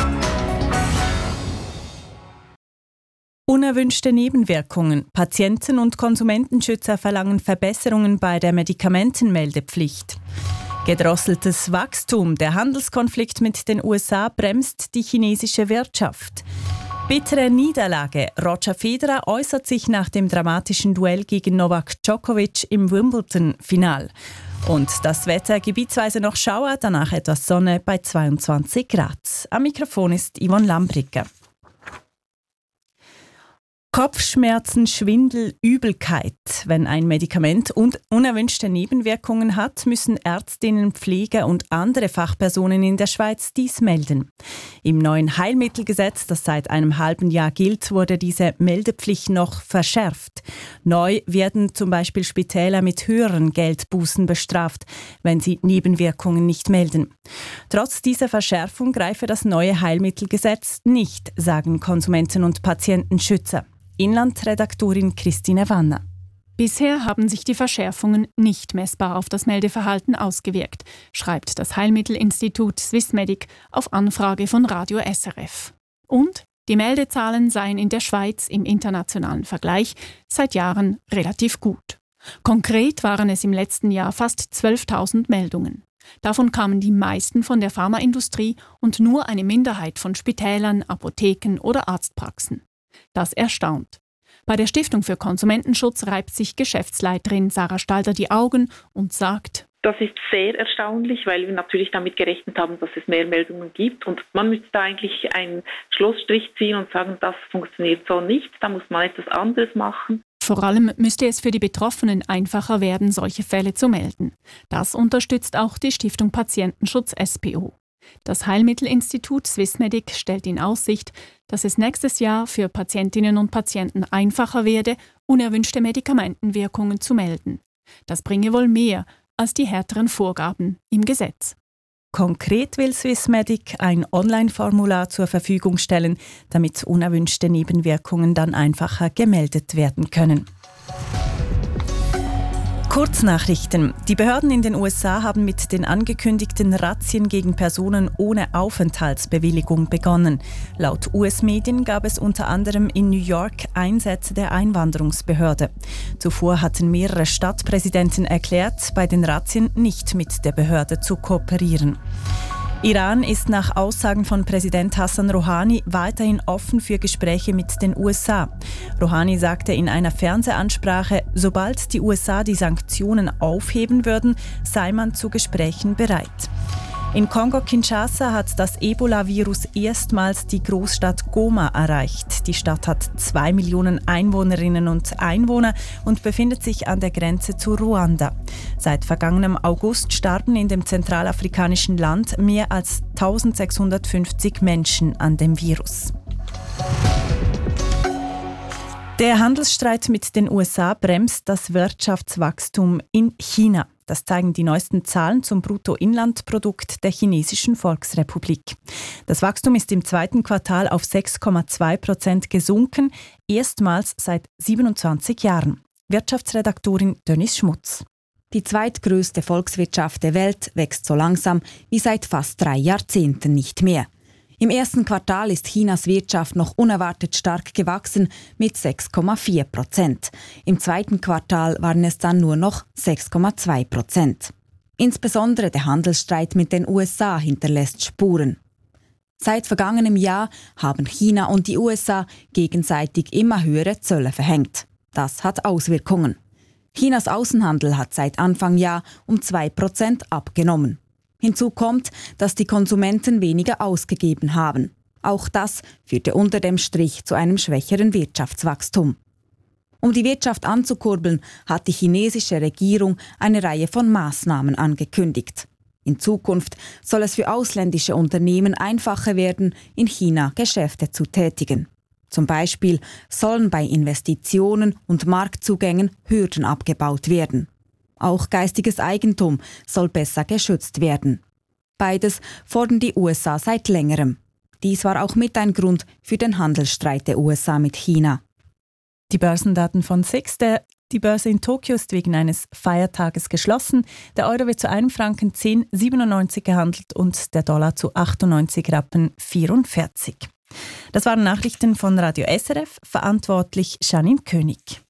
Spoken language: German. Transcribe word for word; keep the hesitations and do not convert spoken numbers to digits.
Unerwünschte Nebenwirkungen. Patienten- und Konsumentenschützer verlangen Verbesserungen bei der Medikamentenmeldepflicht. Gedrosseltes Wachstum. Der Handelskonflikt mit den U S A bremst die chinesische Wirtschaft. Bittere Niederlage. Roger Federer äußert sich nach dem dramatischen Duell gegen Novak Djokovic im Wimbledon-Final. Und das Wetter gebietsweise noch Schauer, danach etwas Sonne bei zweiundzwanzig Grad. Am Mikrofon ist Yvonne Lambricke. Kopfschmerzen, Schwindel, Übelkeit. Wenn ein Medikament und unerwünschte Nebenwirkungen hat, müssen Ärztinnen, Pfleger und andere Fachpersonen in der Schweiz dies melden. Im neuen Heilmittelgesetz, das seit einem halben Jahr gilt, wurde diese Meldepflicht noch verschärft. Neu werden zum Beispiel Spitäler mit höheren Geldbußen bestraft, wenn sie Nebenwirkungen nicht melden. Trotz dieser Verschärfung greife das neue Heilmittelgesetz nicht, sagen Konsumenten- und Patientenschützer. Inlandredaktorin Christine Wanner. Bisher haben sich die Verschärfungen nicht messbar auf das Meldeverhalten ausgewirkt, schreibt das Heilmittelinstitut Swissmedic auf Anfrage von Radio S R F. Und die Meldezahlen seien in der Schweiz im internationalen Vergleich seit Jahren relativ gut. Konkret waren es im letzten Jahr fast zwölftausend Meldungen. Davon kamen die meisten von der Pharmaindustrie und nur eine Minderheit von Spitälern, Apotheken oder Arztpraxen. Das erstaunt. Bei der Stiftung für Konsumentenschutz reibt sich Geschäftsleiterin Sarah Stalder die Augen und sagt: Das ist sehr erstaunlich, weil wir natürlich damit gerechnet haben, dass es mehr Meldungen gibt. Und man müsste da eigentlich einen Schlussstrich ziehen und sagen, das funktioniert so nicht, da muss man etwas anderes machen. Vor allem müsste es für die Betroffenen einfacher werden, solche Fälle zu melden. Das unterstützt auch die Stiftung Patientenschutz S P O. Das Heilmittelinstitut Swissmedic stellt in Aussicht, dass es nächstes Jahr für Patientinnen und Patienten einfacher werde, unerwünschte Medikamentenwirkungen zu melden. Das bringe wohl mehr als die härteren Vorgaben im Gesetz. Konkret will Swissmedic ein Online-Formular zur Verfügung stellen, damit unerwünschte Nebenwirkungen dann einfacher gemeldet werden können. Kurznachrichten. Die Behörden in den U S A haben mit den angekündigten Razzien gegen Personen ohne Aufenthaltsbewilligung begonnen. Laut U S-Medien gab es unter anderem in New York Einsätze der Einwanderungsbehörde. Zuvor hatten mehrere Stadtpräsidenten erklärt, bei den Razzien nicht mit der Behörde zu kooperieren. Iran ist nach Aussagen von Präsident Hassan Rouhani weiterhin offen für Gespräche mit den U S A. Rouhani sagte in einer Fernsehansprache, sobald die U S A die Sanktionen aufheben würden, sei man zu Gesprächen bereit. In Kongo-Kinshasa hat das Ebola-Virus erstmals die Großstadt Goma erreicht. Die Stadt hat zwei Millionen Einwohnerinnen und Einwohner und befindet sich an der Grenze zu Ruanda. Seit vergangenem August starben in dem zentralafrikanischen Land mehr als eintausendsechshundertfünfzig Menschen an dem Virus. Der Handelsstreit mit den U S A bremst das Wirtschaftswachstum in China. Das zeigen die neuesten Zahlen zum Bruttoinlandprodukt der Chinesischen Volksrepublik. Das Wachstum ist im zweiten Quartal auf sechs Komma zwei Prozent gesunken, erstmals seit siebenundzwanzig Jahren. Wirtschaftsredaktorin Dennis Schmutz. Die zweitgrößte Volkswirtschaft der Welt wächst so langsam wie seit fast drei Jahrzehnten nicht mehr. Im ersten Quartal ist Chinas Wirtschaft noch unerwartet stark gewachsen mit sechs Komma vier Prozent. Im zweiten Quartal waren es dann nur noch sechs Komma zwei Prozent. Insbesondere der Handelsstreit mit den U S A hinterlässt Spuren. Seit vergangenem Jahr haben China und die U S A gegenseitig immer höhere Zölle verhängt. Das hat Auswirkungen. Chinas Außenhandel hat seit Anfang Jahr um zwei Prozent abgenommen. Hinzu kommt, dass die Konsumenten weniger ausgegeben haben. Auch das führte unter dem Strich zu einem schwächeren Wirtschaftswachstum. Um die Wirtschaft anzukurbeln, hat die chinesische Regierung eine Reihe von Maßnahmen angekündigt. In Zukunft soll es für ausländische Unternehmen einfacher werden, in China Geschäfte zu tätigen. Zum Beispiel sollen bei Investitionen und Marktzugängen Hürden abgebaut werden. Auch geistiges Eigentum soll besser geschützt werden. Beides fordern die U S A seit längerem. Dies war auch mit ein Grund für den Handelsstreit der U S A mit China. Die Börsendaten von S I X. Der Die Börse in Tokio ist wegen eines Feiertages geschlossen. Der Euro wird zu einem Franken zehn Komma siebenundneunzig gehandelt und der Dollar zu achtundneunzig Rappen vierundvierzig. Das waren Nachrichten von Radio S R F, verantwortlich Janine König.